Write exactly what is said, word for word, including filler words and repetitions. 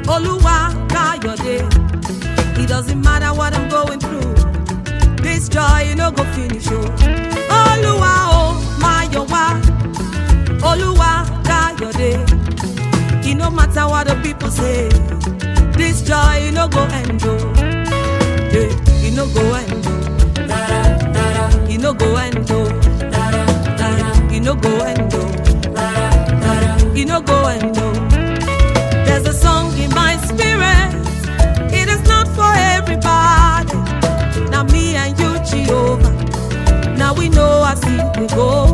Oluwa Kayode. It doesn't matter what I'm going through. This joy, you know, go finish. Oh, Oluwa, oh, my Yowa. Oluwa Kayode. It no matter what the people say. This joy, you know, go end. Oh, yeah, you know, go end. Oh, you know, go end. Oh, you know, go end. Oh, you know, go end. Oh. There's a song in my spirit. It is not for everybody. Now me and you, Jehovah. Now we know I see we go.